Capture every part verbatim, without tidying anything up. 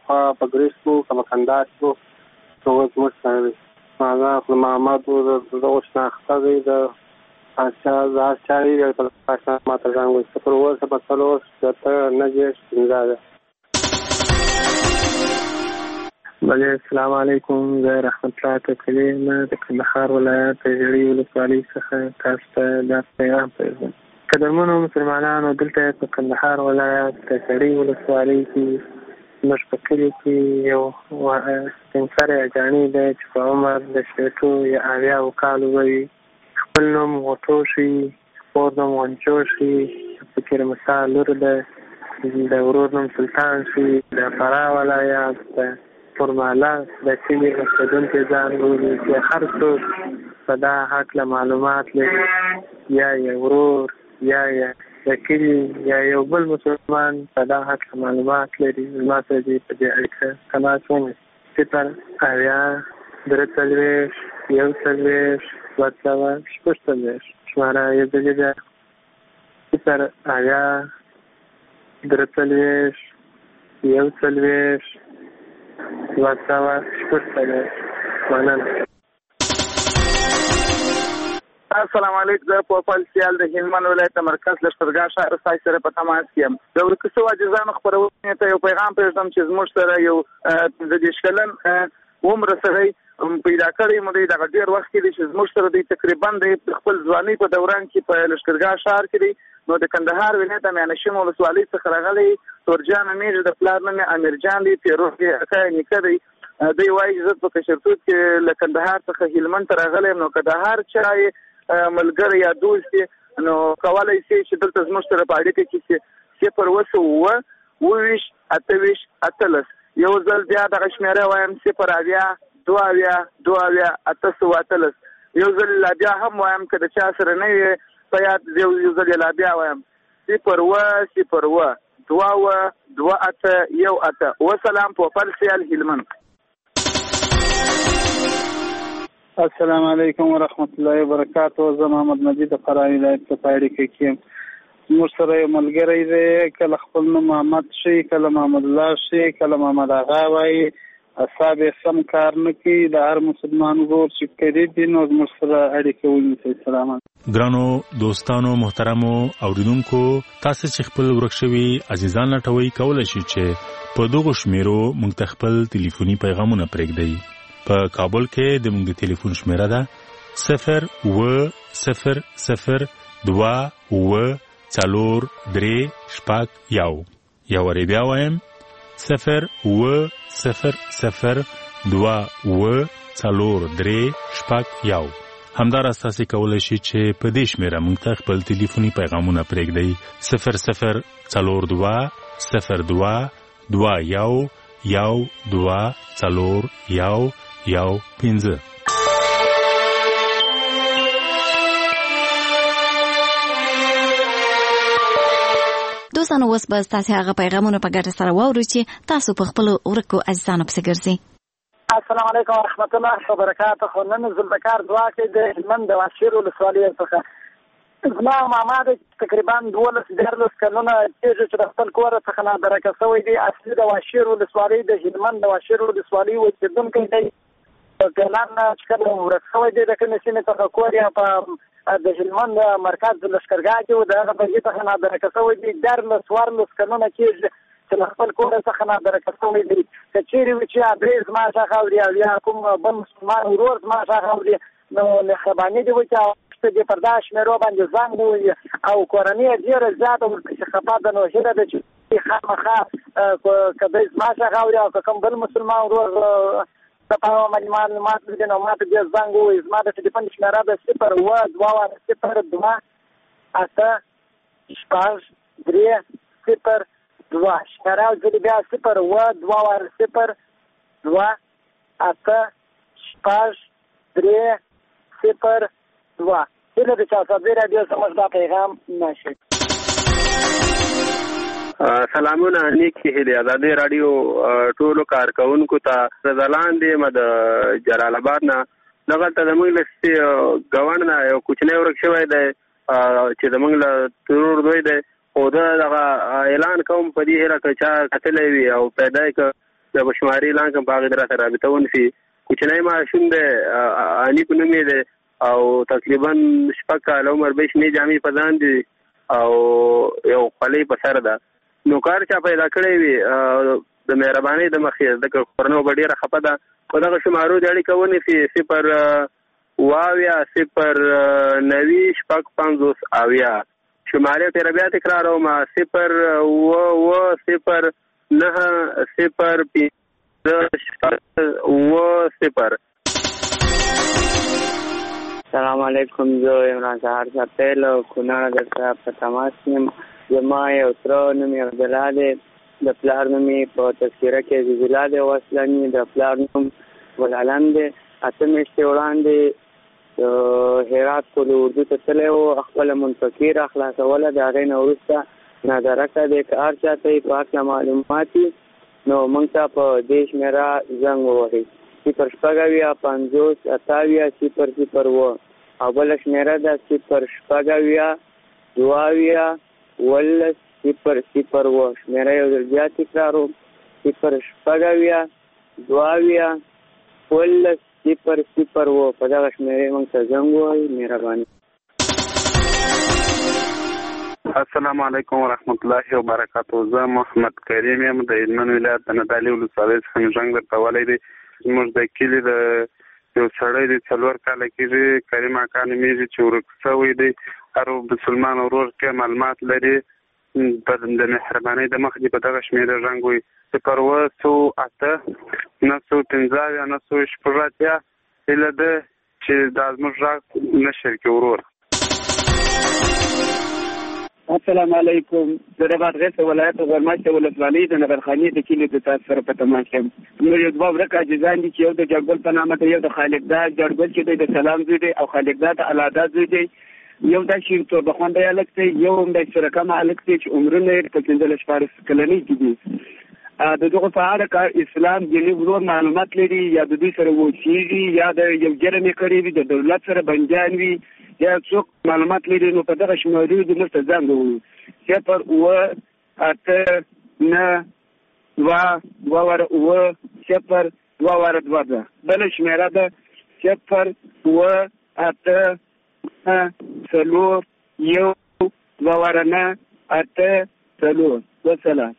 پخوا په ګریس کې په کندهار کې نو اوس موږ سره هغه خپل محمد دغه شناخته دی د اچھا زار چاري د پاکستان ماته ځانګړي صفر اوه صفر څلور شپږ نهه پنځه. بله السلام علیکم، زه رحمت الله تکلی ما د کندهار ولایت د ژړۍ ولسوالۍ څخه تاسو ته دا پیغام پرېږدم. قدرمنو مسلمانانو، دلته په کندهار ولایت د ژړۍ ولسوالۍ کې موږ په کلي کې یو سپین سری اجاڼي دی چې په عمر د شپېتو یا اویاوو کالو به وي. خپل نوم غوټو شي، خپور نوم غنچو شي، فکر مسا لور ده، د ورور نوم سلطان شي، د فراه ولایت د فورماله د کلي اوسېدونکی ځان بولي چې هر څوک په دا هکله معلومات لري، یا یې ورور یا یې د کلي یا یو بل مسلمان په دا هکله معلومات لري، زما سره دې په دې اړیکه تماس ونیسي. صفر اویا درې څلوېښت یو څلوېښت دوه سوه شپږ څلوېښت شماره یې ځلې بیا صفر اویا درې څلوېښت یو څلوېښت دوه سوه شپږ څلوېښت. مننه. السلام علیکم، زه پوپل سیال د هلمند ولایت مرکز لښکرګاه ښار سای سره په تماس کې یم. د ورکسو عاجزانو خپرونې ته یو پیغام پرېږدم چې زموږ سره یو پنځه دېرش کلن عمر سړی پیدا کړی مو دی. دغه ډېر وخت کې دی چې زموږ سره دی تقریبا د خپل ځوانۍ په دوران کې په لښکرګاه ښار کې دی. نو د کندهار ولایت د میانشین ولسوالۍ څخه راغلی تورجان امیر د پلار نوم یې امیرجان دی، پیروز یې اکا یې نیکه دی. دوی وایي چې زه په کشرتوب کې له کندهار څخه هلمند ته راغلی یم. نو که د هر چا ملګری یا دوست دی نو کولی شي چې دلته زموږ سره په اړیکه کې چې صفر اوه سوه اووه اووه ویشت اته ویشت اتلس یو ځل بیا دغه شمېره وایم صفر اویا دوه اویا دوه اویا اته سوه اتلس یو ځل لا بیا هم وایم که د چا سره نه وي په یاد یو ځل لا بیا وایم صفر اوه صفر اوه دوه اوه دوه اته یو اته. وسلام. پوپل سیال هلمند. السلام علیکم ورحمت الله وبرکاتہ. زه محمد مجید د فراه ولایت په اړیکه کې یم. موږ سره یو ملګری دی، کله خپل نوم محمد شي، کله محمد الله شي، کله محمد آغا وایي. اصحاب یې سم کار نه کوي. د هر مسلمان ورور چې قریب دي نو موږ سره اړیکه ونیسئ. سلامات. ګرانو دوستانو محترمو اوریدونکو، تاسو چې خپل ورک شوي عزیزان لټوي کولی شئ چې په دغو شمیرو موږ ته خپل ټلیفوني پیغامونه پرېږدئ. په کابل کې د موږ د ټلیفون شمیره ده صفر اوه صفر صفر دوه اوه څلور درې شپږ یو. یو وارې بیا وایم صفر اوه صفر صفر دوه اوه څلور درې شپږ یو. همداراز تاسو کولی شئ چې په دې شمیره موږ ته خپل ټلیفوني پیغامونه پرېږدئ. صفر صفر څلور دوه صفر دوه دوه یو یو دوه څلور یو یو پنځه. دوستانو اوس به ستاسو هغه پیغامونه په ګډه سره واورو چې تاسو په خپل ورکو عزیزانو پسې ګرځئ. السلام علیکم ورحمت الله وبرکاته. نن ذوالفقار دعا کې د هلمند د واشیر ولسوالۍ څخه زما ماما د تقریبا دولس دیارلس کلونه کېږي چې د خپل کور څخه نادرکه شوی دی. اصلي د واشیر ولسوالۍ د هلمند د واشیر ولسوالۍ اوسېدونکی دی. ګلان چې کله ورک شوی دی د کومې سیمې څخه کور یې په د هلمند مرکز لښکرګاه کې و، د هغه بهجې څخه نادرکه شوی دی. دیارلس څوارلس کلونه کېږي چې له خپل کور څخه نادرکه شوی دی. که چېرې وي چې ادرې زما څخه اوري او یا کوم بل مسلمان ورور زما څخه اوري نو مهرباني دې وکړي چې پر دا شمېرو باندې زنګ ووهي او کورنۍ یې ډېره زیاته ورپسې خفه ده. نو هیله ده چې خامخا که دی زما څخه اوري او که کوم بل مسلمان ورور د په معلومات دي نو ما ته بیا زنګ ووهي. زما د ټلیفون شمېره ده صفر اوه دوه صفر دوه اته شپږ درې صفر دوه. شمېره ځلې بیا صفر اوه دوه صفر دوه اته شپږ درې صفر دوه. هیله ده چې اساسي راډیو زموږ دا پیغام نشي. سلامونه نیکی هیلې ازادي راډیو ټولو کارکونکو ته زلان دی م د جلال آباد نه. دغلته زموږ له ګاونډ نه یو کوچنی ورک شوی دی چې زموږ له ترور دوی دی، خو ده دغه اعلان کوم په دې هیله که چا کتلی وي او پیدا یې که د بشماري اعلان کوم باغ درته رابطه ونشي. کوچنی ماشوم دی اني په نوم دی او تقریبا شپږ کاله عمر به شنې جامې په ځان دي او یو خولۍ په سر ده. نو کار چا پیدا کړی وي د مهربانۍ د مخې د کورنو به ډېره خفه ده. په دغه شمارو د اړیکه ونیسي صفر اوه اویا صفر نوي شپږ پنځوس اویا. شمارې تېره بیا تکراروم صفر اوه اوه صفر نهه صفر پنځه شپږ اوه صفر. سلام علیکم. زه عمران سهار سپیل او کونړ درته په تماس یم. زما یو تره نوم یې عبدالله دی، د پلار نوم یې په تذکره کې عزیز الله دی او اصلني د پلار نوم ګلعلم دی. اته میاشتې وړاندې هرات پل اردو ته تللی و، خپله منفقي را خلاصوله. د هغې نه وروسته نادرکه دی که هر چا ته یې په هکله معلومات وي نو موږ ته په دې شمېره زنګ ووهئ صفر شپږ اویا پنځوس اته اویا صفر صفر اووه او بله شمېره ده صفر شپږ اویا دوه اویا اوولس صفر صفر اووه. شمېره یو ځل بیا تکراروم صفر شپږ اویا دوه اویا اوولس صفر صفر اووه. په دغه شمېرې موږ ته زنګ ووهئ. مهرباني. السلام علیکم ورحمت الله وبرکاتو. زه محمد کریم یم د هلمند ولایت د نادعلي ولسوالۍ څخه مې زنګ درته ولی دی. زموږ د کلي د یو سړی دی څلور کاله کېږي، کریم اکا نومېږي چې ورک شوی دی. هر مسلمان ورور کې معلومات لري د مهربانۍ د مخ دې په دغه شمېره زنګ ووهئ صفر اووه سوه اته نهه سوه پنځه اویا نهه سوه شپږ اتیا. هیله ده چې دا زموږ غږ نشر کړي ورور. السلام علیکم. زه د بادغیس ولایت غرماشته ولسوالۍ د نبرخانې د کلي د تاسو سره په تماس یم. نور یو دوه ورک عاجزان دي چې یو د جړګل په نامه دی، یو د خالقداد جړګل چې دی د سلام زوی دی او خالقداد د الادا زوی دی، یو د شیر تور د خوندې هلک دی، یو هم د شرکم هلک دی چې عمرونه یې په پنځلس شپاړس کلنۍ کې دي. د دغه په اړه که اسلام دیني ورور معلومات لري یا د دوی سره اوسېږي یا د یو جرم یې کړی وي، د دولت سره بندیان وي یا څوک معلومات لري نو په دغه شمېرو د موږ ته زنګ ووهئ صفر اووه اته نهه دوه دوه واره اووه صفر دوه واره دوه ده. بله شمېره ده صفر اووه اته نهه څلور یو دوه واره نهه اته څلور. وسلام.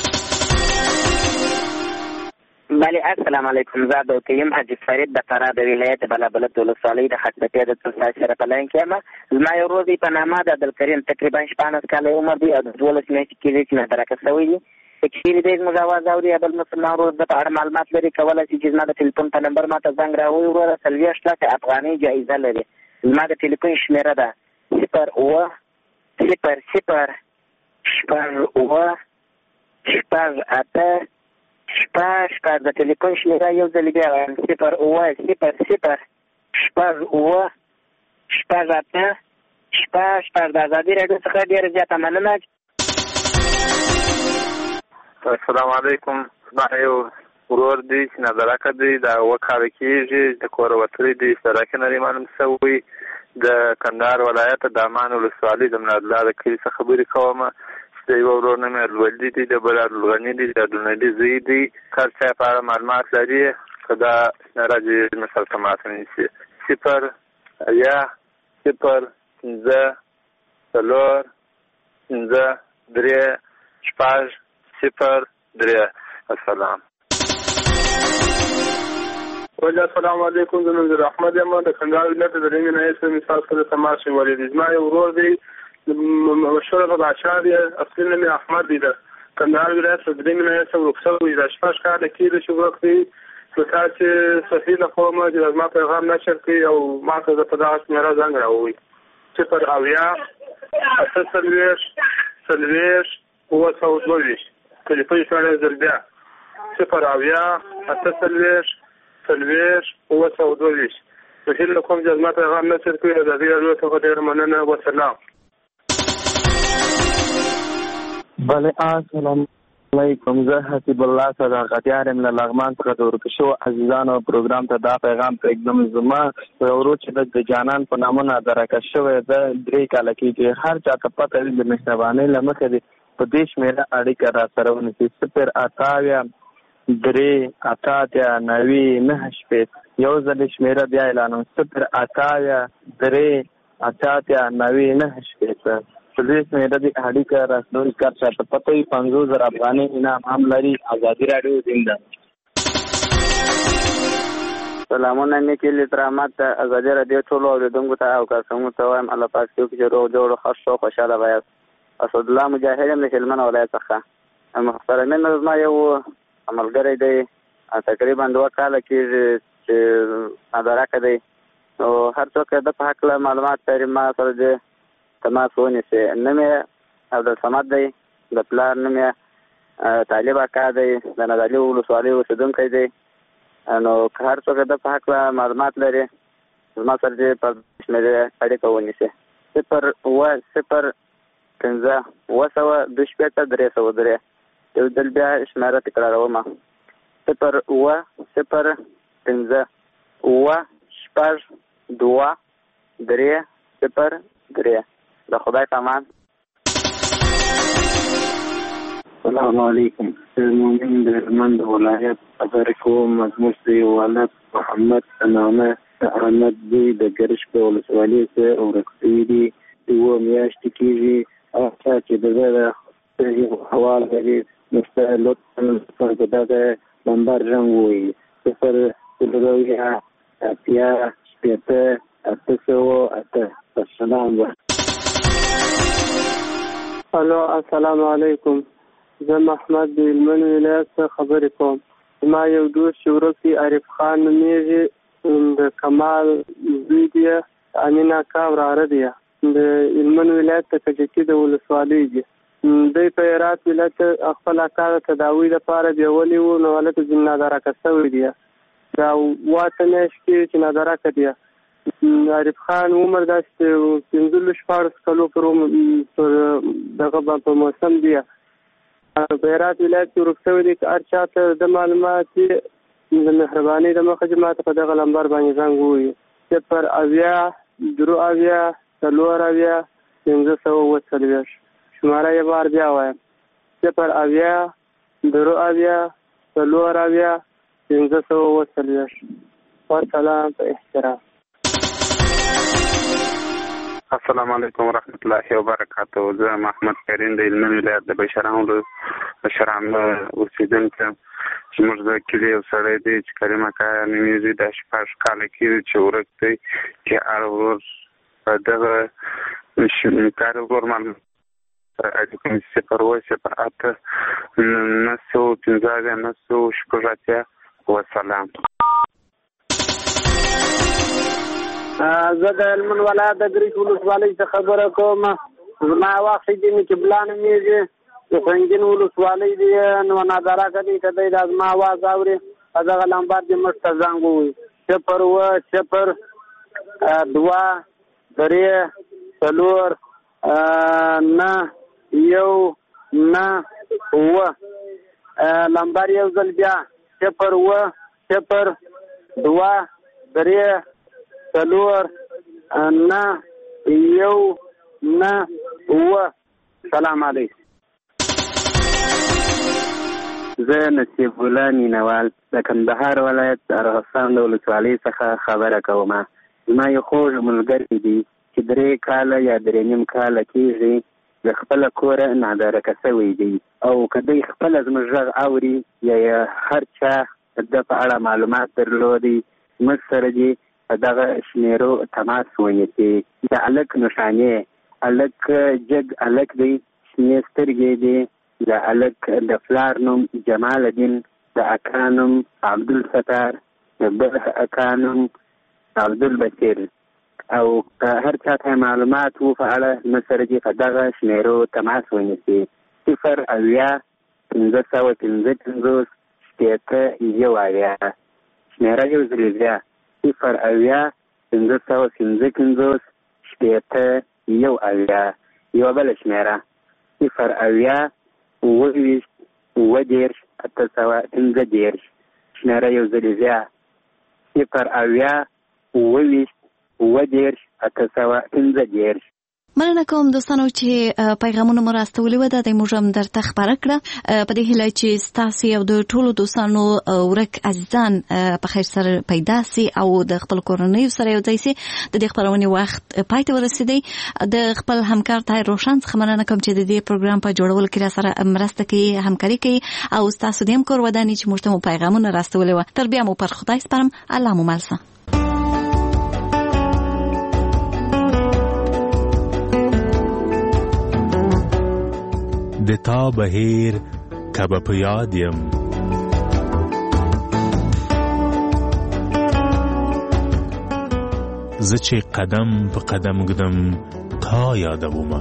بله السلام علیکم. زه عبدالکریم حاجي فرید د فراه د ولایت بلابلد ولسوالۍ د خټپټۍ د تلسای سره په لاین کې یم. زما یو ورور دی په نامه د عبدالکریم، تقریبا شپاړس کاله عمر دی او د دولس میاشتې کېږي چې نادرکه شوی دی. که چېرې دی زموږ اواز اوري یا بل مسلمان ورور د په اړه معلومات لري کولی شي چې زما د ټلیفون په نمبر ما ته زنګ راووهي. وروره څلوېښت لکه افغانۍ جایزه لري. زما د ټلیفون شمېره ده صفر اووه صفر صفر شپږ اووه شپږ اته شپږ شپږ. د ټلیفون شمېره یو ځل بیا وایم صفر اووه صفر صفر شپږ اووه شپږ اته شپږ شپږ. د ازادي راډیو څخه ډېره زیاته مننه. السلام علیکم. زما یو ورور دی چې نادرکه دی، دا اووه کاله کېږي، د کوره وتلی دی، سړک نه دی معلوم شوی. د کندهار ولایت د امان ولسوالۍ د منادله د کلي څخه خبرې کوم. د یو ورور نوم یې الولدي دی، د بل عبدالغني دی، د عبدالنبي زوی دی. هر چا په اړه معلومات لري که دا شمېره دې زموږ سره تماس ونیسي صفر اویا صفر پنځه څلور پنځه درې شپږ صفر درې. السلام. السلام علیکم. زه نوم احمد یم، د کندهار ولایت د درېیمې ناحیې مثال سره تماس نیولی دی. زما یو ورور دی مشهوره بادشاه دی، اصلي نوم یې احمد دی، د کندهار ولایت د درېیمې ناحیې څخه ورک شوی دی. شپږ کاله کېږي چې ورک دی. نو تا چې صحیح له کوم چې زما پیغام نشر کړي او ما ته په دغه شمېره زنګ راووهي صفر اویا اته څلوېښت څلوېښت اووه سوه دوه ویشت. ټلیفون شمېره یې ځل بیا صفر اویا اته څلوېښت څلوېښت اووه سوه دوه ویشت. په هیله کوم چې زما پیغام نشر کړي. د ازادي راډیو څخه ډېره مننه. وسلام. بله السلام علیکم. زه حسیب الله صداقتیار یم له لغمان څخه د ورک شوو عزیزانو پروګرام ته دا پیغام پرېږدم. زما یو ورور چې د جانان په نامه نادرکه شوی ده، درې کاله کېږي. هر چا ته پته وي د مهربانۍ له مخې دی په دې شمېره اړیکه را سره ونیسي صفر اته اویا درې اته اتیا نوي نهه شپېته یو ځل شمېره بیا اعلانوم صفر اته اویا درې اته اتیا نوي نهه شپېته څلوېښت شمېره د اړیکه رسنوي کار چاته پته وي پنځوس زره افغانۍ انعام هم لري. ازادي راډیو زنده. سلامونه نیکي لترامات ازادي راډیو ټولو اورېدونکو ته او کارکوونکو ته وایم الله پاک دې وکړي چې روغ جوړ ښه شو خوشحاله به یاست. اسدالله مجاهد یم د هلمند ولایت څخه. محترمین زما یو ملګری دی تقریبا دوه کاله کېږي چې ادراکه دی نو هر څوک د په هکله معلومات لري ما سره د تماس ونیسي. نوم یې عبدالصمد دی د پلار نوم یې طالب اکا دی د نادعلي ولسوالۍ اوسېدونکی دی. نو که هر څوک د په هکله معلومات لري زما سره دې په شمېرې اړیکه ونیسي. صفر اووه صفر پنځه اووه سوه دوه شپېته درې سوه درې یو ځل بیا شمېره تکراروم صفر اووه صفر پنځه اووه شپږ دوه درې صفر درې. د خدای په امان. السلام علیکم. مومن د هلمند ولایت خبرې کوم. زموږ د یو ولد محمد نامه د احمد زوی د ګرشک په ولسوالۍ کې ورک شوي دي. اووه میاشتې کېږي. هغه چا چې د ده د یو حوال لري نو ستا لطفا په دغه نمبر رنګ ووایي صفر څلور اویا اتیا شپېته اته سوه اته. السلام علیکم. الو السلام علیکم. زه محمد د هلمند ولایت څخه خبرې کوم. زما یو دوست چې ورک دی عارف خان نومېږي د کمال زوی دی امین اکا وراره دی د هلمند ولایت د کجکي د ولسوالۍ دی. دوی په هرات ولایت خپل اکا د تداوي لپاره بیولي وو نو هلته ځینې نادرکه شوی دی. دا اووه اته میاشتې کې چې نادرکه دی. عارف خان عمر داسې پنځلس شپاړس کلو پر دغه په موسم دی. په هرات ولایت کې ورک شوی دی. که هر چا ته د معلومات د مهربانۍ د مخه چې ماته په دغه نمبر باندې زنګ ووایي صفر اویا درې اویا څلور اویا پنځه سوه اووه څلوېښت. شماره یې بار بیا وایم صفر اویا درې اویا څلور اویا پنځه سوه اووه څلوېښت. والسلام په احترام. السلام علیکم ورحمت الله وبرکاته. زه محمد کریم د هلمند ولایت د بشران بشران اوسېدونکی یم. زموږ د کلي یو سړی دی چې کریم اکا نومېږي. دا شپږ کاله کېږي چې ورک دی. چې هر ورځ په دغه کار ورور معلومات صفر اووه صفر اته نهه سوه پنځه اویا نهه سوه شپږ اتیا. وسلام. زه د هلمند ولایت د ګرشک ولسوالۍ څخه خبره کوم. زما وخت دی چې بلا نومېږي د سنګین ولسوالۍ دی نو نادرکه دی. که دی دا زما اواز اوري په دغه نمبر دې موږ ته زنګ ووایي صفر اووه صفر دوه درې څلور نهه یو نهه اووه. نمبر یو ځل بیا صفر اووه صفر دوه درې څلور نهه یو نهه اووه. سلام علیکم. زه نصیب الله مینوال د کندهار ولایت د ارغستان د ولسوالۍ څخه خبره کوم. زما یو خوږ ملګری دی چې درې کاله یا درې نیم کاله کېږي د خپله کوره نادرکه شوی دی. او که دی خپله زموږ غږ اوري یا هر چا د په اړه معلومات درلودي موږ سره دي په دغه شمېرو تماس ونیسي. د هلک نښانې هلک جګ هلک دی شنې سترګې دي. د هلک د پلار نوم جمال الدین د اکا نوم عبدالستار د بل اکا نوم عبدالبصیر. او که هر چا ته معلومات و په اړه موږ سره دي په دغه شمېرو تماس ونیسي. صفر اویا پنځه سوه پنځه پنځوس شپېته یو اویا. شمېره یو ځل بیا صفر اویا پنځه سوه پنځه پنځوس شپېته یو اویا. یوه بله شمېره صفر اویا اووه ویشت اووه دېرش اته سوه پنځه دېرش. شمېره یو ځل بیا صفر اویا اووه ویشت اووه دېرش اته سوه پنځه دېرش. مننه کوم دوستانو چې پیغامونه مو راستولي و د موږ هم درته خبره کړه په دې هیله چې ستاسو او د ټولو دوستانو ورک عزیزان په خیر سره پیدا سي او د خپل کورنۍ سره یو ځای سي. د دې خبرونې وخت پای ته ورسېدی. د خپل همکار طاهر روشن څخه مننه کوم چې د دې پروګرام په جوړولو کې را سره مرسته کوي، همکاري کوي او ستاسو د هم کور ودانې چې موږ ته مو پیغامونه راستولي و. تر بیا مو پر خدای سپارم. الله مو مل شه. د تا بهیر کبه په یاد یم، زه چې قدم په قدم ږدم تا یادومه.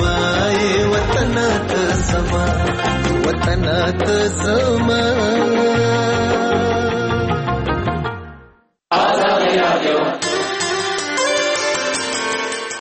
وطن ته زما